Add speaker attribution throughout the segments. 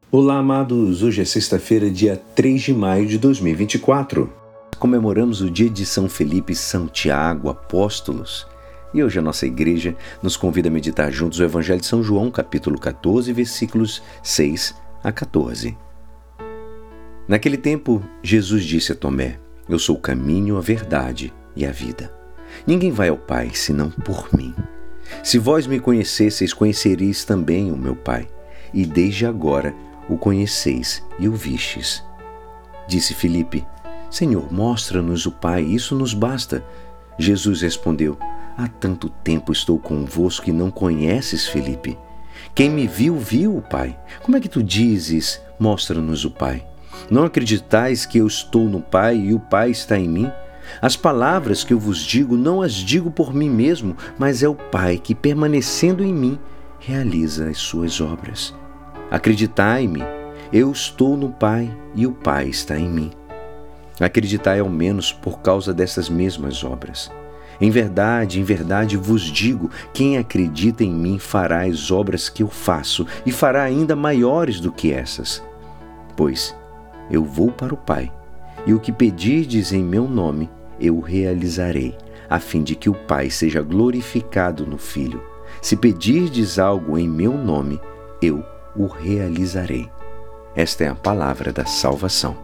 Speaker 1: Olá, amados! Hoje é sexta-feira, dia 3 de maio de 2024. Comemoramos o dia de São Felipe e São Tiago, apóstolos. E hoje a nossa igreja nos convida a meditar juntos o Evangelho de São João, capítulo 14, versículos 6 a 14. Naquele tempo, Jesus disse a Tomé: Eu sou o caminho, a verdade e a vida. Ninguém vai ao Pai, senão por mim. Se vós me conhecesseis, conhecereis também o meu Pai, e desde agora o conheceis e o vistes. Disse Filipe: Senhor, mostra-nos o Pai, isso nos basta. Jesus respondeu: Há tanto tempo estou convosco e não conheces, Filipe. Quem me viu, viu o Pai. Como é que tu dizes: mostra-nos o Pai? Não acreditais que eu estou no Pai e o Pai está em mim? As palavras que eu vos digo, não as digo por mim mesmo, mas é o Pai que, permanecendo em mim, realiza as suas obras. Acreditai-me, eu estou no Pai e o Pai está em mim. Acreditai ao menos por causa dessas mesmas obras. Em verdade vos digo, quem acredita em mim fará as obras que eu faço e fará ainda maiores do que essas. Pois eu vou para o Pai, e o que pedirdes em meu nome, eu o realizarei, a fim de que o Pai seja glorificado no Filho. Se pedirdes algo em meu nome, eu o realizarei. Esta é a palavra da salvação.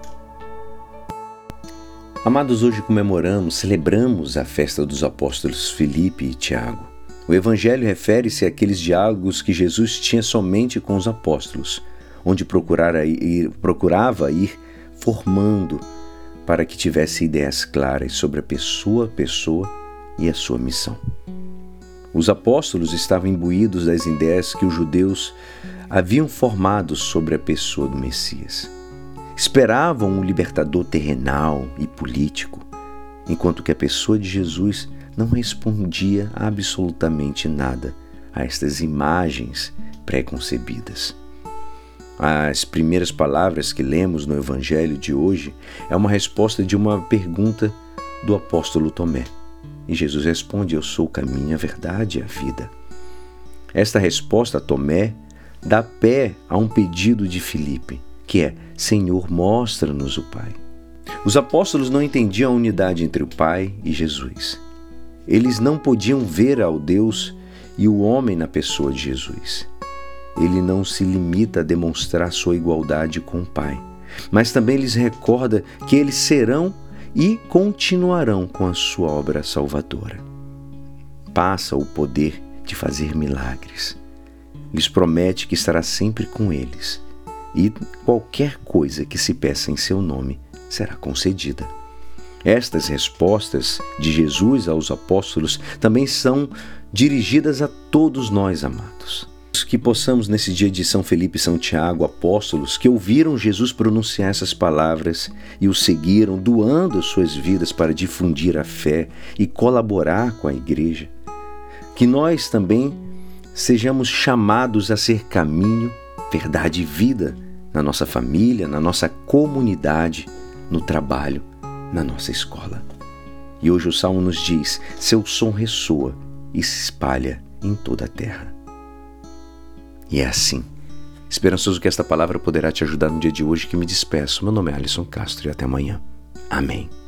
Speaker 1: Amados, hoje celebramos a festa dos apóstolos Filipe e Tiago. O Evangelho refere-se àqueles diálogos que Jesus tinha somente com os apóstolos, onde procurava ir formando para que tivesse ideias claras sobre a pessoa e a sua missão. Os apóstolos estavam imbuídos das ideias que os judeus haviam formado sobre a pessoa do Messias. Esperavam um libertador terrenal e político, enquanto que a pessoa de Jesus não respondia absolutamente nada a estas imagens pré-concebidas. As primeiras palavras que lemos no Evangelho de hoje é uma resposta de uma pergunta do apóstolo Tomé. E Jesus responde: Eu sou o caminho, a verdade e a vida. Esta resposta a Tomé dá pé a um pedido de Filipe, que é: Senhor, mostra-nos o Pai. Os apóstolos não entendiam a unidade entre o Pai e Jesus. Eles não podiam ver ao Deus e o homem na pessoa de Jesus. Ele não se limita a demonstrar sua igualdade com o Pai, mas também lhes recorda que eles serão e continuarão com a sua obra salvadora. Passa o poder de fazer milagres. Lhes promete que estará sempre com eles, e qualquer coisa que se peça em seu nome será concedida. Estas respostas de Jesus aos apóstolos também são dirigidas a todos nós, amados. Que possamos, nesse dia de São Felipe e São Tiago, apóstolos, que ouviram Jesus pronunciar essas palavras e o seguiram, doando suas vidas para difundir a fé e colaborar com a igreja, que nós também sejamos chamados a ser caminho, verdade e vida na nossa família, na nossa comunidade, no trabalho, na nossa escola. E hoje o Salmo nos diz: seu som ressoa e se espalha em toda a terra. E é assim, esperançoso que esta palavra poderá te ajudar no dia de hoje, que me despeço. Meu nome é Alisson Castro e até amanhã. Amém.